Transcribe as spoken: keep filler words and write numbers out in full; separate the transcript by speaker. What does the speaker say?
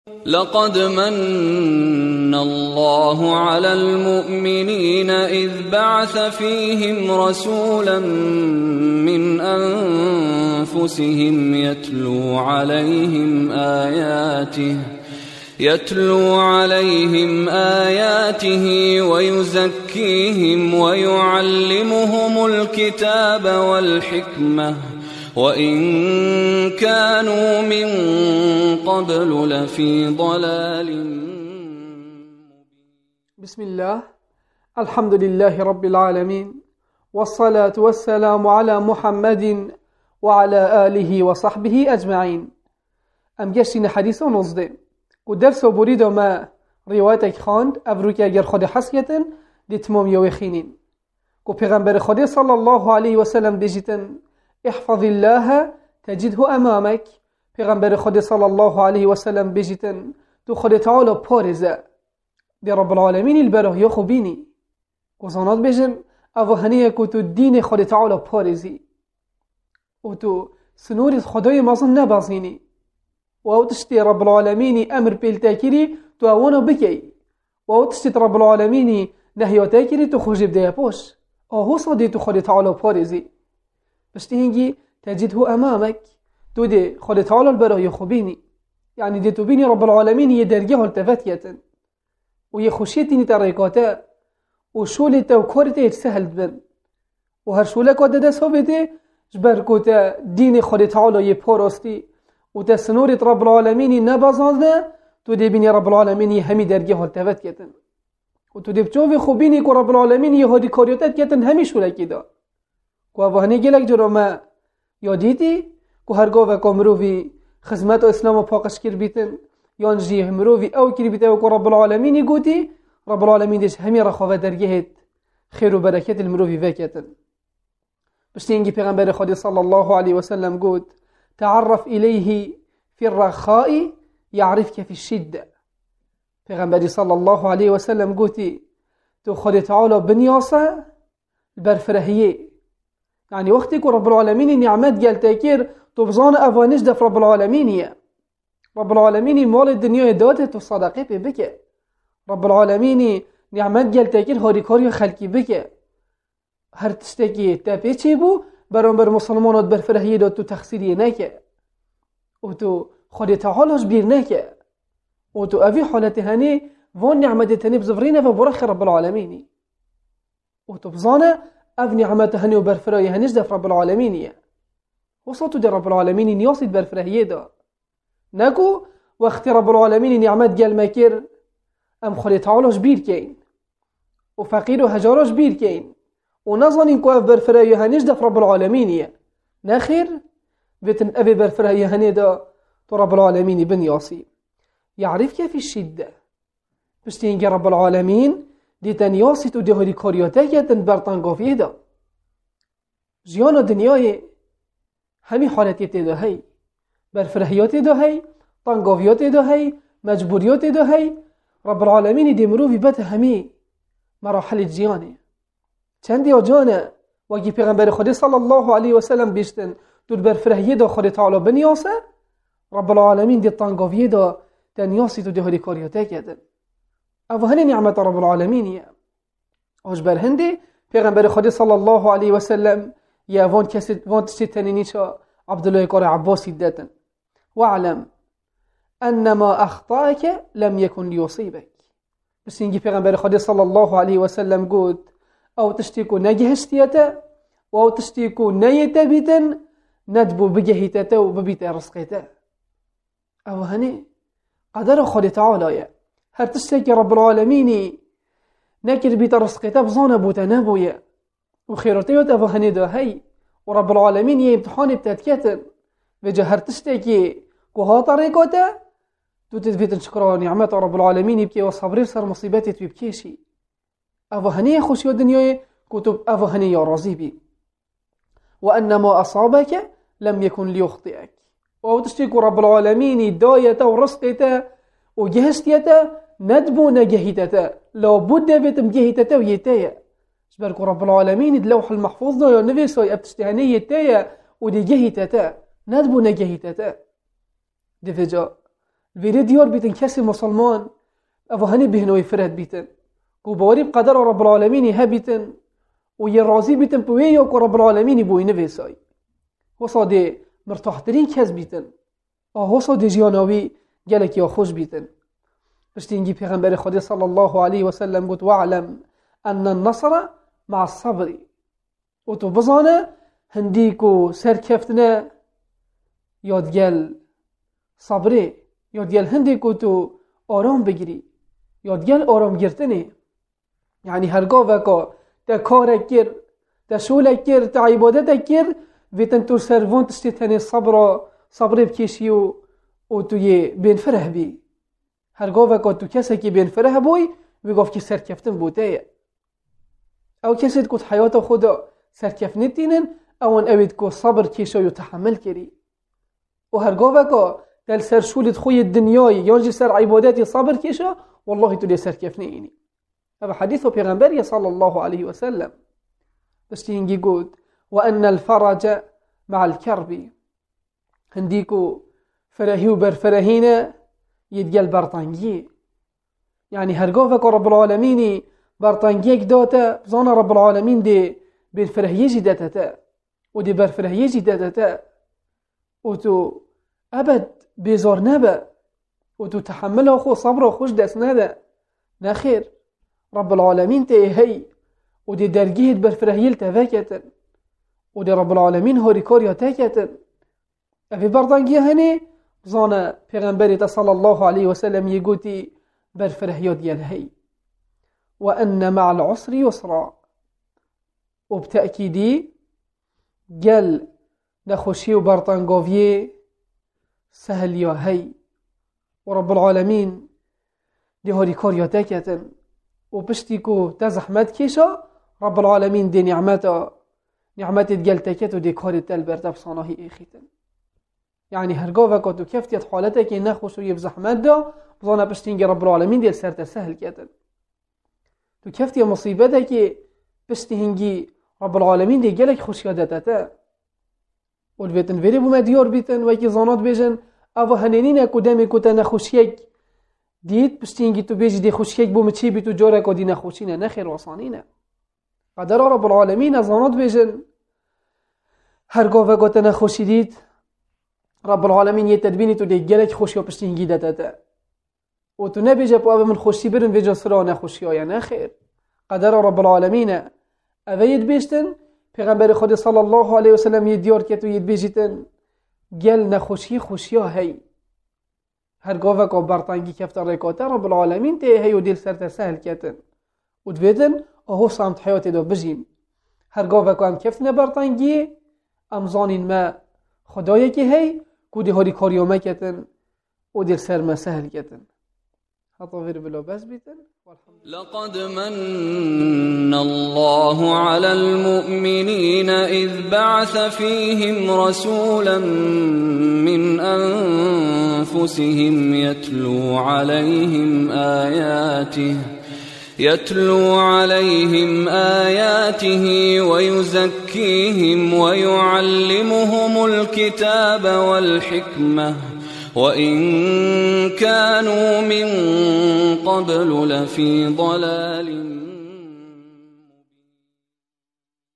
Speaker 1: لقد من الله على المؤمنين إذ بعث فيهم رسولا من أنفسهم يتلو عليهم آياته يتلو عليهم آياته ويزكيهم ويعلمهم الكتاب والحكمة وإن كانوا من قبل لفي ضلال.
Speaker 2: بسم الله، الحمد لله رب العالمين، والصلاة والسلام على محمد وعلى آله وصحبه أجمعين. ام گشتین حدیث و نزده و درس و برید و ما روایتک خواند ابرو که اگر خود حسیتن دی تمام یو خینین و پیغمبر خود صلی الله علیه و سلم بجیتن احفظ الله تجده امامك. پیغمبر خود صلی الله علیه و سلم بجیتن تو خود تعالی پارزه دی رب العالمین البره یا خوبینی گزانات بجن او هنیه که تو دین خود تعالی پارزی و تو سنور خدای مازن نبازینی و او تشتی رب العالمین امر پیل تاکیری تو اوانو بکی و او تشتی رب العالمین نهیا تاکیری تو خوش بده پوش آهو صدی تو خود تعالی پارزی بشتی هنگی تجده امامك تو دی خود تعالی البره خوبینی یعنی دی تو بینی رب العالمین یه درگه التفت یتن و یه خوشیتینی تریکاته و شولتا و کارتا يتسهل بن و هر شولکا دست ها بده جبر کتا دین خود تعالی پارستی و تا سنورت رب العالمین نبازانده تو دی بینی رب العالمین همی درگه التفت کتن و تو دی بچوف خوبینی که رب العالمین یه هادی کاریاتت کتن همی شولکی دا که اوهنه گلک جرامه یادیدی که هرگاه و کامروی خدمت اسلام و پاکش کر بیتن یان جیه مروی او کر بیتن و که رب العالمین گوتی رب العالمین دیش همی رخواه درگهت خیر و برکت المروی وکتن. بشتی اینگی پیغمبر خود صلی الله علیه و سلم گوت تعرف الیه فی الرخاء یعرفک فی الشده. پیغمبر صلی الله علیه و سلم گوتی تو خود تعالی بنیاسه برفرهیه يعني وقتی که رب العالمین نعمت گل تاکیر تو بزان اوانش دف رب العالمینیه. رب العالمین مال دنیا داده تو صدقه پی بکه. رب العالمین نعمت گل تاکیر هاری کاری خلقی بکه. هر تشتکی تپی چی بو برام بر مسلمانات برفرهیه داد تو تخصیریه نکه و تو خود تعالیش بیر نکه و تو اوی حالت هنی وان نعمت تنی بزفرینه و برخ رب العالمینی و تو بزانه اف نعمت هنی و برفرهیه هنیش دف رب العالمینیه وصوتو در رب العالمین نیاسید برفرهیه دا نکو وقتی رب العالمین نعمت گل مکر ام خود تعالیش بیر کین و فقیر و هجاراش بیر کین و نظنین که اف برفرهیه هنیش دف رب العالمینیه نخیر بيتن أبي برفرهية هنيدا تو رب العالمين بن ياسي يعرف كيف الشدة بشتين رب العالمين دي تنياسي تو دي هدي كارياتاكي تنبرطان فيه دا جيانا دنياي همي حالتي تيدا هاي برفرهيات دا هاي طنقافيات دا هاي مجبوريات دا هاي رب العالمين دي مروفي بات همي مراحل الجياني چندي آجانا وكي پیغمبر خدي صلى الله عليه وسلم بيشتن تو برفرهیه دا خود تعالی بنیاسه رب العالمین دی طنقافیه دا تنیاسی تو دی هدی کاریاته کدن او هنی نعمت رب العالمینیه آج بر هنده پیغمبر خود صلی الله علیه وسلم یا وان کسی وان تشتی تنینیچا عبدالله کار عباسی دادن وعلم انما اخطاك لم يكن ليصيبك بس اینگی پیغمبر خود صلی الله علیه وسلم گود او تشتیکو نگهشتیته و او تشتیکو نیته بیتن ندبو بجهيتته وببيت رزقته او هني قدر خود تعالى هر تشتكي رب العالمين نكر بيت رزقته بزانه بوتا نبويا وخيرتيوت او هني ده هي ورب العالمين يمتحان بتاتكتن وجه هر تشتكي كوها طريقته تو تثبت شكر نعمه رب العالمين يبكي وصبر صار مصيبتي تبكيشي او هني خوشي الدنيا كتب او هني يا راضي بي وان ما اصابك لم يكن ليخطئك او تشتكي رب العالمين دايته ورزقته وجهشتيته ندبو نجهيتته لو بد بيتم جهيتته ويتيه شبرك رب العالمين اللوح المحفوظ ده نبي سوي ابتستهنيه تيه ودي جهيتته ندبو نجهيتته دي فجا الفيري ديار بيتن كسي مسلمان أفو هني بهنوي فرد بيتن وبوري بقدر رب العالمين هبيتن ويرازي بيتن بويو كو رب العالمين بوي نفساي وصادي مرتاح ترين كز بيتن اه وصادي جياناوي جالك يا خوش بيتن بشتينجي پیغمبر خدا صلى الله عليه وسلم قلت واعلم أن النصر مع الصبر وتو بزانه هنديكو سركفتنا يادگل صبره يادگل هنديكو تو آرام بگیری یادگل آرام گرتنه يعني هرگاه وکا تا کارک گر تا شولک گر تا عبادتک گر ویتن تو سروان تشتیتنی صبر صبر بکشی و و تو یه بین فره بی هرگاه وکا تو کسی که بین فره بوی ویگاف که سرکفتن بوده او کسی کت حیات خدا سرکفنه تینن اوان اوید که صبر کشی و تحمل کری و هرگاه وکا دل سر شولت خوی الدنیای یانجی سر عبادتی صبر کشا والله تو دی سرکفنه اینی هذا حديث پیغمبر صلى الله عليه وسلم بس تيجي يقول وأن الفرج مع الكرب هنديكو فرهيو برفرهينا يتقل برطانجي يعني هرقوفك رب العالمين برطانجيك دوتا بزانا رب العالمين دي بالفرهيجي داتتا ودي برفرهيجي داتتا وتو أبد بيزور نبا وتو تحمله خو صبره خوش داس ندا نخير رب العالمين تهي ودي درجيه برفرهيل تفاكتن ودي رب العالمين هوري كوريا تاكتن في برطانجيه هني بزانا پیغمبر صلى الله عليه وسلم يقولي برفرهيات يلهي وأن مع العسر يسرا وبتأكيدي قال نخشي برطانجوفيه سهل يا هي ورب العالمين دي هوري كوريا تاكتن وبشتيكو تزحمت كيشا رب العالمين دي نعمته نعمت تقلتكت ودي كاري تلبرت بصانه إخيتن يعني هرقوفك ودو كفتيت حالتك نخوش ويف زحمت دا بظانا بشتينجي رب العالمين دي السرت سهل كتن دو كفتي مصيبتك بشتينجي رب العالمين دي قلك خوشيادتتا والبيتن فيري بما ديار بيتن ويكي زانات بيجن أفا هنينين كدامي كتا نخوشيك ديت بشتينجي تو بيجي دي خوشيك بو مچي بي تو جورك ودي نخوشينا نخير وصانينا قدر رب العالمين زانات بيجن هرقا وقت نخوشي ديت رب العالمين يتدبيني تو دي جلك خوشي وبشتينجي داتتا وتو نبيجا بو من خوشي برن فيجا سرا نخوشي يا نخير قدر رب العالمين أفيد بيشتن پیغمبر خود صلى الله عليه وسلم يديار كتو يدبيجتن جل نخوشي خوشي هي هرگاه وکا برطانگی کفت رکاته رب العالمین ته هیو دیل سرت سهل کتن و دویدن اهو سامت حیاتی دو بجیم هرگاه وکا هم کفت نبرطانگی امزانین ما خدایی که هی کودی هاری کاریومه کتن و دیل سر ما سهل کتن حتی ویر بلا بس بیتن
Speaker 1: لقد من الله على المؤمنين إذ بعث فيهم رسولا من أنفسهم يتلو عليهم آياته يتلو عليهم آياته ويزكيهم ويعلمهم الكتاب والحكمة وإن كانوا من قبل لفي ضلال